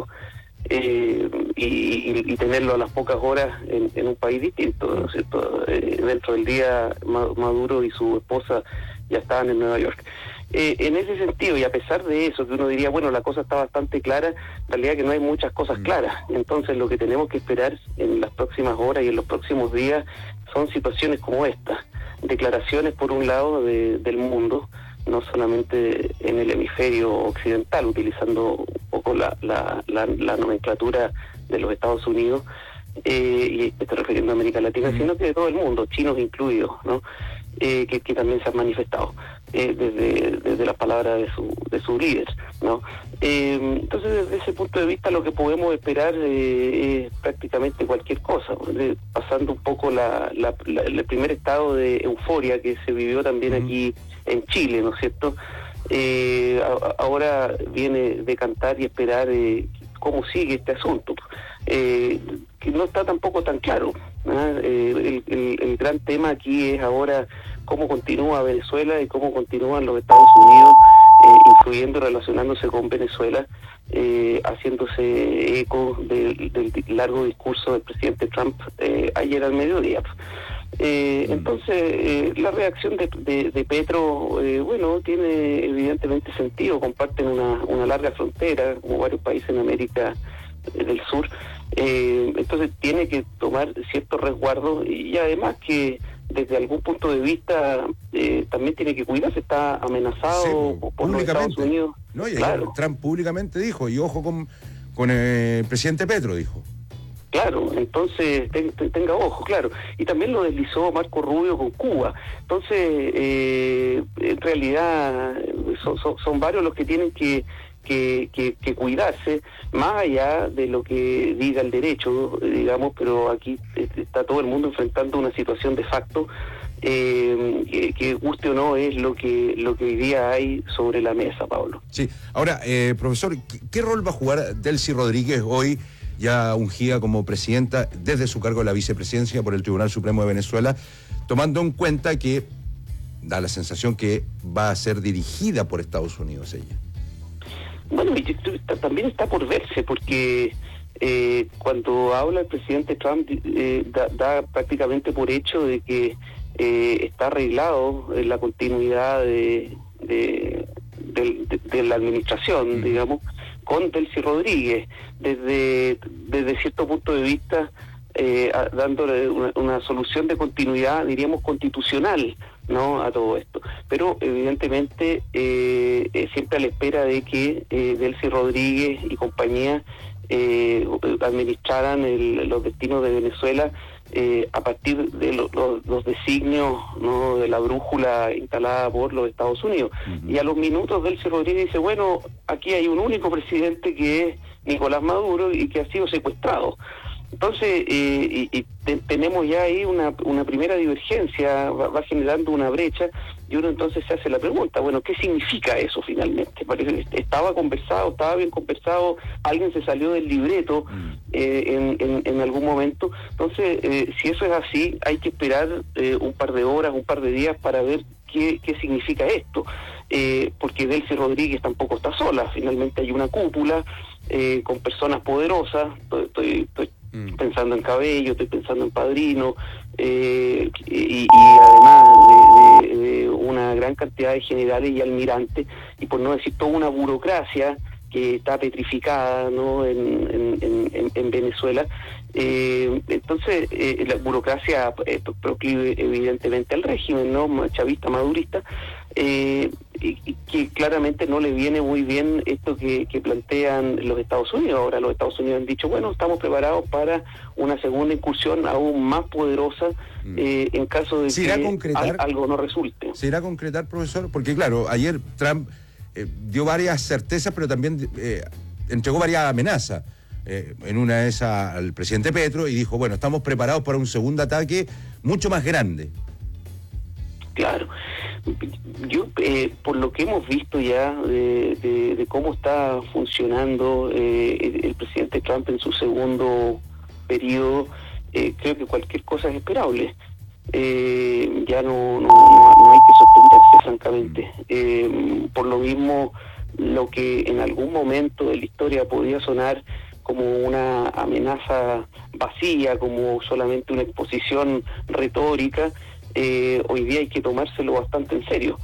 eh, y, y, y tenerlo a las pocas horas en, en un país distinto, ¿no es cierto? Eh, dentro del día Maduro y su esposa ya estaban en Nueva York. Eh, en ese sentido, y a pesar de eso, que uno diría, bueno, la cosa está bastante clara, en realidad que no hay muchas cosas claras. Entonces lo que tenemos que esperar en las próximas horas y en los próximos días son situaciones como esta, declaraciones por un lado de, del mundo, no solamente en el hemisferio occidental, utilizando un poco la, la, la, la nomenclatura de los Estados Unidos, eh, y me estoy refiriendo a América Latina, mm. sino que de todo el mundo, chinos incluidos, ¿no? Eh, que, que también se han manifestado eh, desde, desde las palabras de su de su líder, ¿no? Eh, entonces, desde ese punto de vista, lo que podemos esperar eh, es prácticamente cualquier cosa, eh, pasando un poco la, la, la, el primer estado de euforia que se vivió también mm. aquí en Chile, ¿no es cierto? Eh, a, ahora viene de cantar y esperar eh, cómo sigue este asunto, eh, que no está tampoco tan claro. ¿eh? Eh, el, el, el gran tema aquí es ahora cómo continúa Venezuela y cómo continúan los Estados Unidos eh, influyendo, relacionándose con Venezuela, eh, haciéndose eco del, del largo discurso del presidente Trump eh, ayer al mediodía. Eh, entonces, eh, la reacción de, de, de Petro, eh, bueno, tiene evidentemente sentido. Comparten una, una larga frontera, como varios países en América del Sur. Eh, entonces, tiene que tomar ciertos resguardos y además que desde algún punto de vista eh, también tiene que cuidarse. Está amenazado sí, por los Estados Unidos. No, y claro. Trump públicamente dijo, y ojo con, con el presidente Petro, dijo. Claro, entonces ten, ten, tenga ojo, claro. Y también lo deslizó Marco Rubio con Cuba. Entonces, eh, en realidad, son, son, son varios los que tienen que, que, que, que cuidarse, más allá de lo que diga el derecho, digamos, pero aquí está todo el mundo enfrentando una situación de facto, eh, que, que guste o no es lo que, lo que hoy día hay sobre la mesa, Pablo. Sí, ahora, eh, profesor, ¿qué, ¿qué rol va a jugar Delcy Rodríguez hoy, ya ungida como presidenta desde su cargo de la vicepresidencia por el Tribunal Supremo de Venezuela, tomando en cuenta que da la sensación que va a ser dirigida por Estados Unidos ella? Bueno, también está por verse, porque eh, cuando habla el presidente Trump eh, da, da prácticamente por hecho de que eh, está arreglado en la continuidad de, de, de, de, de la administración, digamos, con Delcy Rodríguez, desde, desde cierto punto de vista, eh, a, dándole una, una solución de continuidad, diríamos, constitucional, ¿no?, a todo esto. Pero evidentemente eh, eh, siempre a la espera de que eh, Delcy Rodríguez y compañía eh, administraran el, los destinos de Venezuela eh, a partir de lo, lo, los designios, ¿no?, de la brújula instalada por los Estados Unidos. Uh-huh. Y a los minutos Delcy Rodríguez dice, bueno, aquí hay un único presidente que es Nicolás Maduro y que ha sido secuestrado. Entonces, eh, y, y te, tenemos ya ahí una, una primera divergencia, va, va generando una brecha, y uno entonces se hace la pregunta, bueno, ¿qué significa eso finalmente? Parece que estaba conversado, estaba bien conversado, alguien se salió del libreto eh, en, en, en algún momento. Entonces, eh, si eso es así, hay que esperar eh, un par de horas, un par de días para ver qué, qué significa esto, eh, porque Delcy Rodríguez tampoco está sola, finalmente hay una cúpula eh, con personas poderosas, estoy, estoy, estoy pensando en Cabello, estoy pensando en Padrino, eh, y, y además de, de, de una gran cantidad de generales y almirantes, y por no decir toda una burocracia que está petrificada, ¿no?, en, en, en, en Venezuela. Eh, entonces, eh, la burocracia eh, proclive evidentemente al régimen, ¿no?, chavista, madurista, eh, y, y que claramente no le viene muy bien esto que, que plantean los Estados Unidos. Ahora los Estados Unidos han dicho, bueno, estamos preparados para una segunda incursión aún más poderosa eh, en caso de que concretar, algo no resulte. ¿Se irá a concretar, profesor? Porque claro, ayer Trump eh, dio varias certezas, pero también eh, entregó varias amenazas. Eh, en una de esas al presidente Petro, y dijo, bueno, estamos preparados para un segundo ataque mucho más grande. Claro. Yo, eh, por lo que hemos visto ya de, de, de cómo está funcionando eh, el, el presidente Trump en su segundo periodo, eh, creo que cualquier cosa es esperable. Eh, ya no, no, no, no hay que sorprenderse, francamente. Eh, por lo mismo, lo que en algún momento de la historia podía sonar como una amenaza vacía, como solamente una exposición retórica, eh, hoy día hay que tomárselo bastante en serio.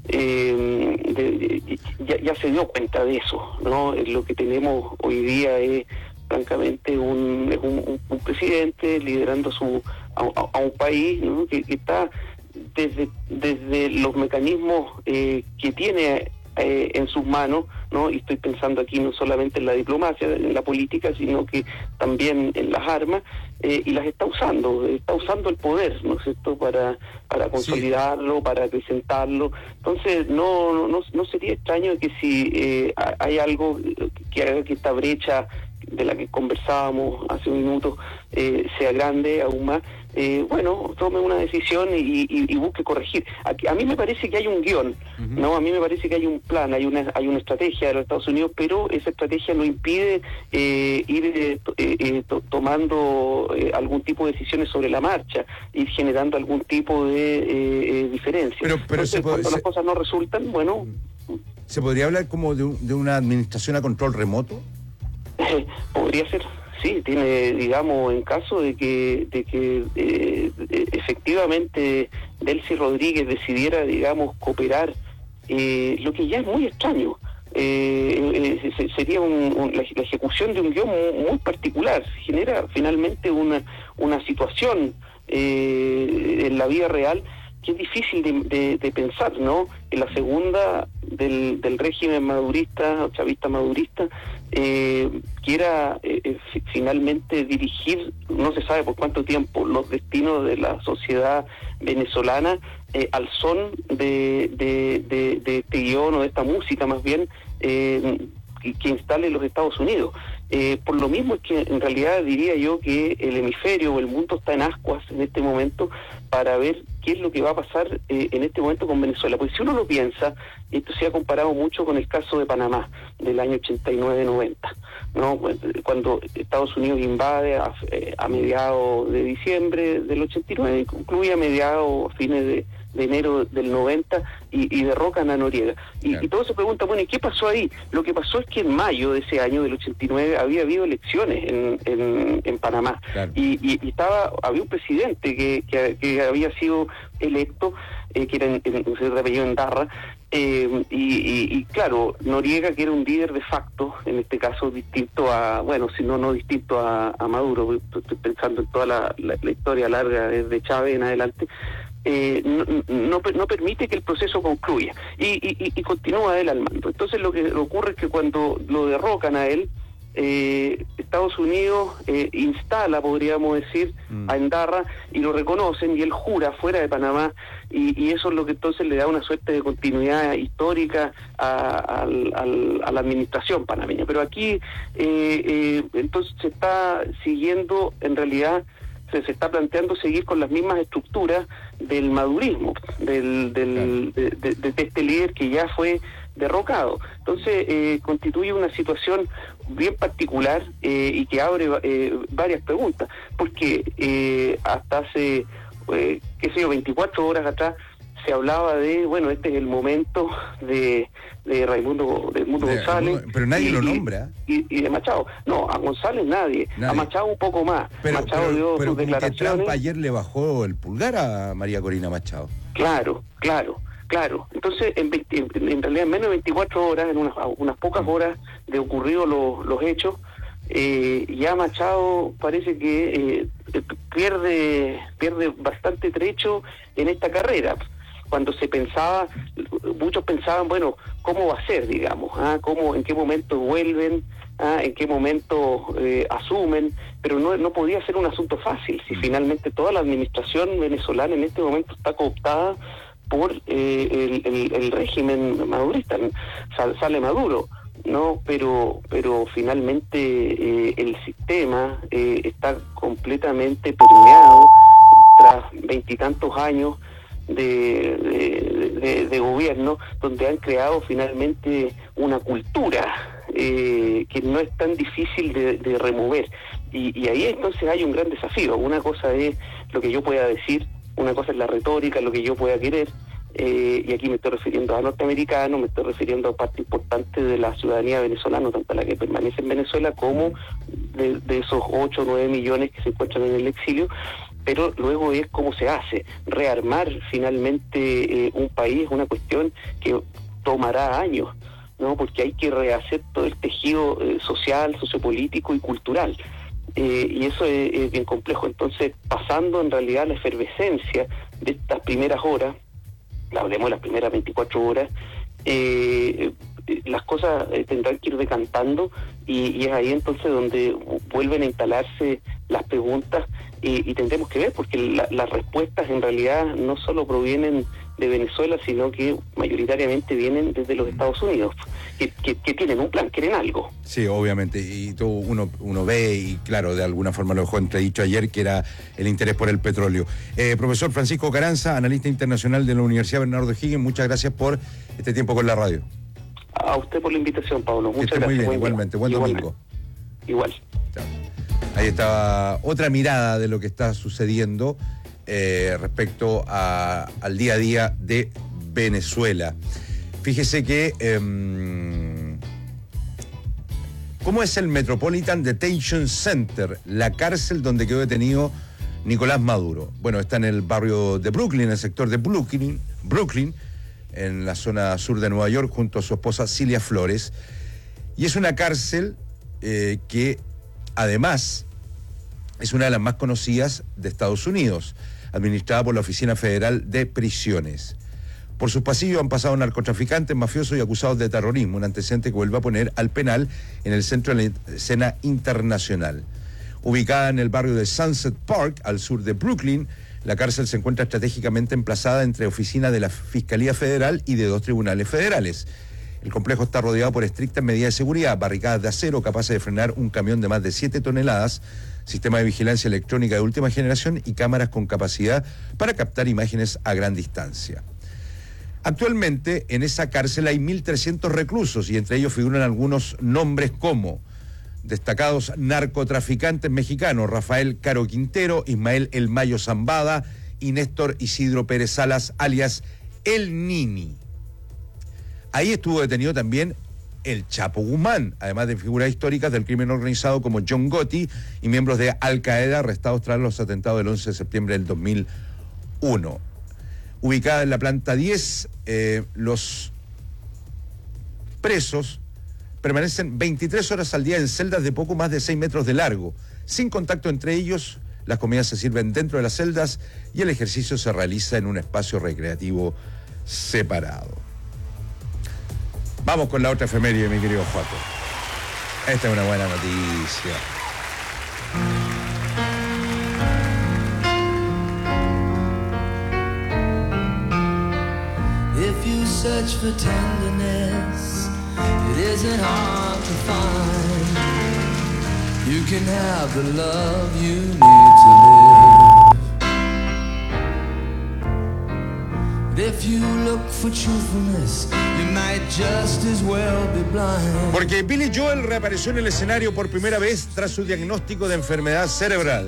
Eh, de, de, ya, ya se dio cuenta de eso, ¿no? Lo que tenemos hoy día es francamente un, es un, un presidente liderando su a, a, a un país, ¿no?, que, que está desde, desde los mecanismos eh, que tiene Eh, en sus manos, ¿no? Y estoy pensando aquí no solamente en la diplomacia, en la política, sino que también en las armas, eh, y las está usando, está usando el poder, ¿no es cierto?, para para consolidarlo, sí, para acrecentarlo. Entonces, no no no sería extraño que si eh, hay algo que haga que esta brecha de la que conversábamos hace un minuto eh, sea grande aún más, eh, bueno, tome una decisión y, y, y busque corregir. A, a mí me parece que hay un guión, uh-huh. ¿no? A mí me parece que hay un plan, hay una hay una estrategia de los Estados Unidos, pero esa estrategia no impide eh, ir eh, eh, to, tomando eh, algún tipo de decisiones sobre la marcha, ir generando algún tipo de eh, eh, diferencia. Pero, pero Entonces, se puede, cuando se, las cosas no resultan, bueno... ¿Se podría hablar como de, un, de una administración a control remoto? Eh, podría ser, sí, tiene, digamos, en caso de que de que eh, efectivamente Delcy Rodríguez decidiera, digamos, cooperar, eh, lo que ya es muy extraño, eh, eh, sería un, un, la, la ejecución de un guión muy, muy particular, genera finalmente una, una situación eh, en la vida real que es difícil de, de, de pensar, ¿no? En la segunda del, del régimen madurista, chavista madurista, eh, quiera eh, finalmente dirigir, no se sabe por cuánto tiempo, los destinos de la sociedad venezolana eh, al son de, de, de, de este guión o de esta música más bien, eh, que instale los Estados Unidos. Eh, por lo mismo es que en realidad diría yo que el hemisferio o el mundo está en ascuas en este momento para ver qué es lo que va a pasar eh, en este momento con Venezuela. Porque si uno lo piensa, esto se ha comparado mucho con el caso de Panamá del año ochenta y nueve noventa, ¿no? Cuando Estados Unidos invade a, a mediados de diciembre del ochenta y nueve y concluye a mediados, a fines de de enero del noventa y, y derrocan a Noriega. Y, claro. y todos se preguntan, bueno, ¿y qué pasó ahí? Lo que pasó es que en mayo de ese año, del ochenta y nueve, había habido elecciones en, en, en Panamá. Claro. Y, y, y estaba había un presidente que, que, que había sido electo, eh, que era en, en, en, de apellido Endarra, eh, y, y, y claro, Noriega, que era un líder de facto, en este caso distinto a, bueno, si no, no distinto a, a Maduro, estoy pensando en toda la, la, la historia larga desde Chávez en adelante, Eh, no, no, no permite que el proceso concluya y, y, y continúa él al mando. Entonces lo que ocurre es que cuando lo derrocan a él, eh, Estados Unidos eh, instala, podríamos decir, mm. a Endarra y lo reconocen y él jura fuera de Panamá y, y eso es lo que entonces le da una suerte de continuidad histórica a, a, a, a la administración panameña. Pero aquí eh, eh, entonces se está siguiendo en realidad se está planteando seguir con las mismas estructuras del madurismo, del, del de, de, de este líder que ya fue derrocado. Entonces eh, constituye una situación bien particular eh, y que abre eh, varias preguntas, porque eh, hasta hace, eh, qué sé yo, veinticuatro horas atrás se hablaba de, bueno, este es el momento de, de Raimundo, de Raimundo de, González. Pero nadie y, lo nombra. Y, y de Machado. No, a González nadie. nadie. A Machado un poco más. Pero, Machado pero, dio pero sus como declaraciones. que Trump ayer le bajó el pulgar a María Corina Machado. Claro, claro, claro. Entonces, en, en, en realidad, en menos de veinticuatro horas, en unas, unas pocas horas de ocurrido los, los hechos, eh, ya Machado parece que eh, pierde, pierde bastante trecho en esta carrera. Cuando se pensaba, muchos pensaban, bueno, ¿cómo va a ser, digamos? ¿Ah? ¿Cómo, en qué momento vuelven? ¿Ah? ¿En qué momento eh, asumen? Pero no, no podía ser un asunto fácil, si finalmente toda la administración venezolana en este momento está cooptada por eh, el, el, el régimen madurista. Sal, sale Maduro, ¿no? Pero, pero finalmente eh, el sistema eh, está completamente permeado tras veintitantos años De, de, de, de gobierno, donde han creado finalmente una cultura eh, que no es tan difícil de, de remover. Y, y ahí entonces hay un gran desafío. Una cosa es lo que yo pueda decir, una cosa es la retórica, lo que yo pueda querer, eh, y aquí me estoy refiriendo a norteamericanos, me estoy refiriendo a parte importante de la ciudadanía venezolana, tanto la que permanece en Venezuela como de, de esos ocho o nueve millones que se encuentran en el exilio. Pero luego es cómo se hace. Rearmar finalmente eh, un país es una cuestión que tomará años, ¿no? Porque hay que rehacer todo el tejido eh, social, sociopolítico y cultural. Eh, y eso es, es bien complejo. Entonces, pasando en realidad la efervescencia de estas primeras horas, hablemos de las primeras veinticuatro horas, eh, las cosas eh, tendrán que ir decantando y, y es ahí entonces donde vuelven a instalarse las preguntas y, y tendremos que ver, porque la, las respuestas en realidad no solo provienen de Venezuela, sino que mayoritariamente vienen desde los Estados Unidos, que, que, que tienen un plan, quieren algo. Sí, obviamente, y todo uno, uno ve, y claro, de alguna forma lo dejó entredicho ayer, que era el interés por el petróleo. Eh, profesor Francisco Carranza, analista internacional de la Universidad Bernardo O'Higgins, muchas gracias por este tiempo con la radio. A usted por la invitación, Pablo. Muchas que esté gracias. Muy bien, buen igualmente. Buen igualmente. domingo. Igual. Chao. Ahí estaba otra mirada de lo que está sucediendo eh, respecto a, al día a día de Venezuela. Fíjese que... Eh, ¿cómo es el Metropolitan Detention Center, la cárcel donde quedó detenido Nicolás Maduro? Bueno, está en el barrio de Brooklyn, en el sector de Brooklyn, Brooklyn, en la zona sur de Nueva York, junto a su esposa Cilia Flores. Y es una cárcel eh, que, además, es una de las más conocidas de Estados Unidos, administrada por la Oficina Federal de Prisiones. Por sus pasillos han pasado narcotraficantes, mafiosos y acusados de terrorismo, un antecedente que vuelve a poner al penal en el centro de la escena internacional. Ubicada en el barrio de Sunset Park, al sur de Brooklyn, la cárcel se encuentra estratégicamente emplazada entre oficinas de la Fiscalía Federal y de dos tribunales federales. El complejo está rodeado por estrictas medidas de seguridad, barricadas de acero capaces de frenar un camión de más de siete toneladas, sistema de vigilancia electrónica de última generación y cámaras con capacidad para captar imágenes a gran distancia. Actualmente en esa cárcel hay mil trescientos reclusos y entre ellos figuran algunos nombres como destacados narcotraficantes mexicanos: Rafael Caro Quintero, Ismael El Mayo Zambada y Néstor Isidro Pérez Salas, alias El Nini. Ahí estuvo detenido también el Chapo Guzmán, además de figuras históricas del crimen organizado como John Gotti y miembros de Al Qaeda arrestados tras los atentados del once de septiembre del dos mil uno. Ubicada en la planta diez, eh, los presos permanecen veintitrés horas al día en celdas de poco más de seis metros de largo, sin contacto entre ellos. Las comidas se sirven dentro de las celdas y el ejercicio se realiza en un espacio recreativo separado. Vamos con la otra efeméride, mi querido Joaco. Esta es una buena noticia. If you search for tenderness, it isn't hard to find. You can have the love you need to live. But if you look for truthfulness, you might just as well be blind. Porque Billy Joel reapareció en el escenario por primera vez tras su diagnóstico de enfermedad cerebral.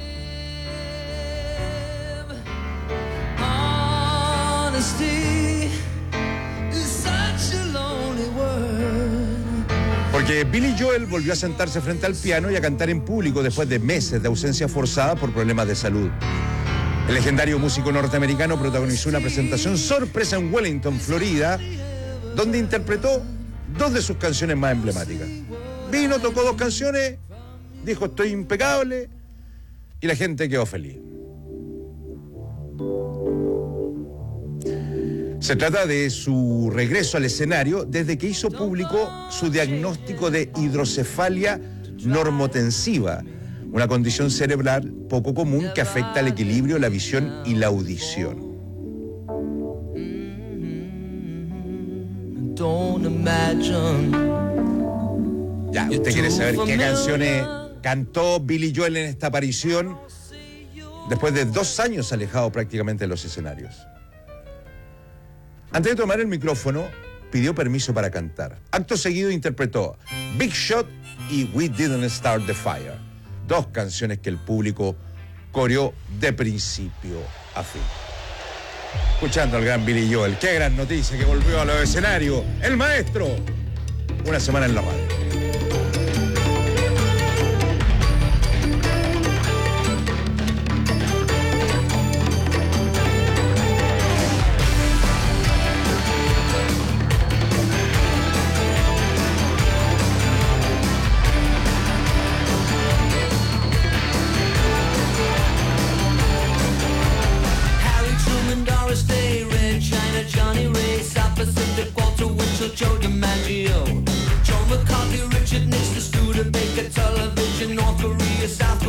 Porque Billy Joel volvió a sentarse frente al piano y a cantar en público después de meses de ausencia forzada por problemas de salud. El legendario músico norteamericano protagonizó una presentación sorpresa en Wellington, Florida, donde interpretó dos de sus canciones más emblemáticas. Vino, tocó dos canciones, dijo estoy impecable y la gente quedó feliz. Se trata de su regreso al escenario desde que hizo público su diagnóstico de hidrocefalia normotensiva, una condición cerebral poco común que afecta el equilibrio, la visión y la audición. Ya, usted quiere saber qué canciones cantó Billy Joel en esta aparición después de dos años alejado prácticamente de los escenarios. Antes de tomar el micrófono, pidió permiso para cantar. Acto seguido interpretó Big Shot y We Didn't Start the Fire, dos canciones que el público coreó de principio a fin. Escuchando al gran Billy Joel, qué gran noticia que volvió a los escenarios, el maestro, una semana en la radio. Johnny Ray, South Pacific, Walter Winchell, Joe DiMaggio, Joe McCarthy, Richard Nixon, Studebaker, Television, North Korea, South Korea.